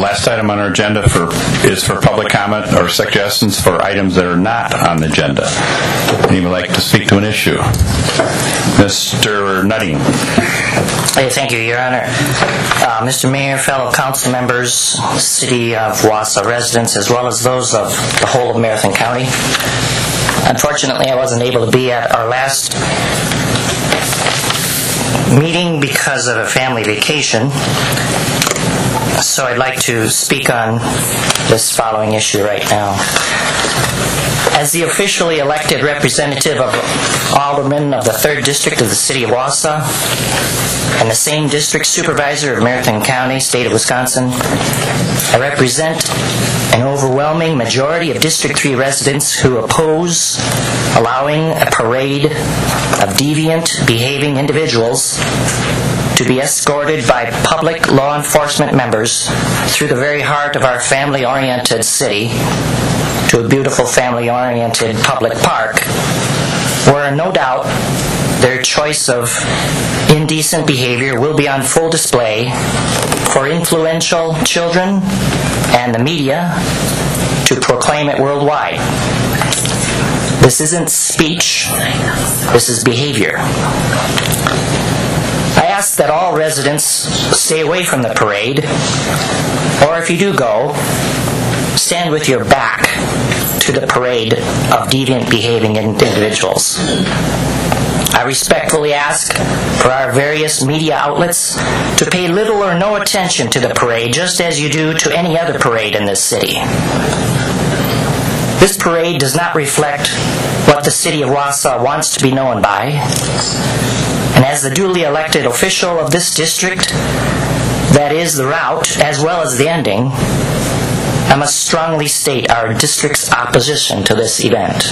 Last item on our agenda is for public comment or suggestions for items that are not on the agenda. Anyone would like to speak to an issue? Mr. Nutting. Hey, thank you, Your Honor. Mr. Mayor, fellow council members, City of Wausau residents, as well as those of the whole of Marathon County. Unfortunately, I wasn't able to be at our last meeting because of a family vacation, so I'd like to speak on this following issue right now. As the officially elected representative of aldermen of the 3rd District of the City of Wausau and the same district supervisor of Marathon County, State of Wisconsin, I represent an overwhelming majority of District 3 residents who oppose allowing a parade of deviant behaving individuals to be escorted by public law enforcement members through the very heart of our family-oriented city to a beautiful family-oriented public park, where no doubt their choice of indecent behavior will be on full display for influential children and the media to proclaim it worldwide. This isn't speech, this is behavior. I ask that all residents stay away from the parade, or if you do go, stand with your back to the parade of deviant behaving individuals. I respectfully ask for our various media outlets to pay little or no attention to the parade, just as you do to any other parade in this city. This parade does not reflect what the City of Wausau wants to be known by, and as the duly elected official of this district, that is the route as well as the ending, I must strongly state our district's opposition to this event.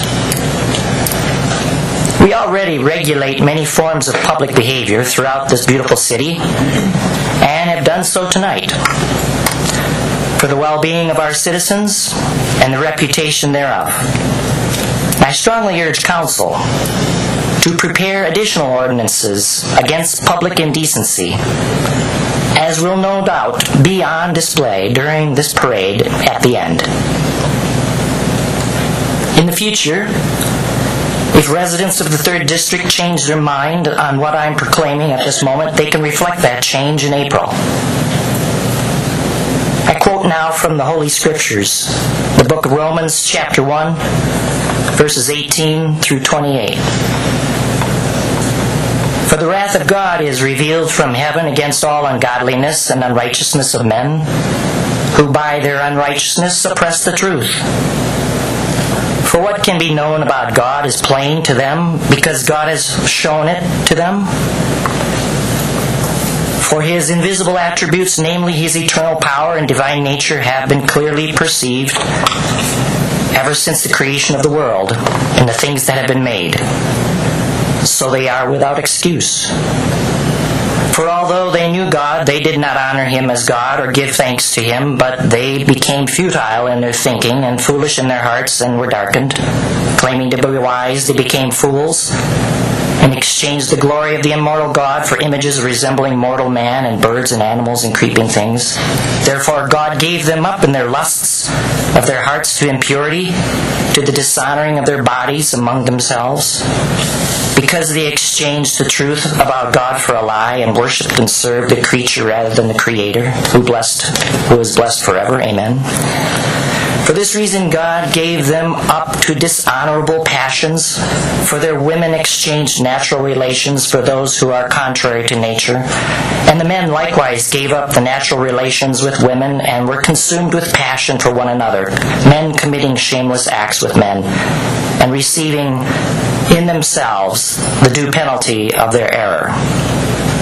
We already regulate many forms of public behavior throughout this beautiful city, and have done so tonight, for the well-being of our citizens and the reputation thereof. I strongly urge Council to prepare additional ordinances against public indecency, as will no doubt be on display during this parade at the end. In the future, if residents of the 3rd District change their mind on what I'm proclaiming at this moment, they can reflect that change in April. I quote now from the Holy Scriptures, the book of Romans, chapter 1, verses 18 through 28. For the wrath of God is revealed from heaven against all ungodliness and unrighteousness of men, who by their unrighteousness suppress the truth. For what can be known about God is plain to them, because God has shown it to them. For His invisible attributes, namely His eternal power and divine nature, have been clearly perceived ever since the creation of the world and the things that have been made. So they are without excuse. For although they knew God, they did not honor Him as God or give thanks to Him, but they became futile in their thinking and foolish in their hearts and were darkened. Claiming to be wise, they became fools and exchanged the glory of the immortal God for images resembling mortal man and birds and animals and creeping things. Therefore God gave them up in their lusts of their hearts to impurity, to the dishonoring of their bodies among themselves, because they exchanged the truth about God for a lie and worshipped and served the creature rather than the Creator, who is blessed forever. Amen. For this reason God gave them up to dishonorable passions, for their women exchanged natural relations for those who are contrary to nature. And the men likewise gave up the natural relations with women and were consumed with passion for one another, men committing shameless acts with men, and receiving in themselves the due penalty of their error.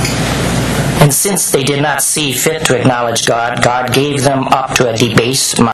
And since they did not see fit to acknowledge God, God gave them up to a debased mind.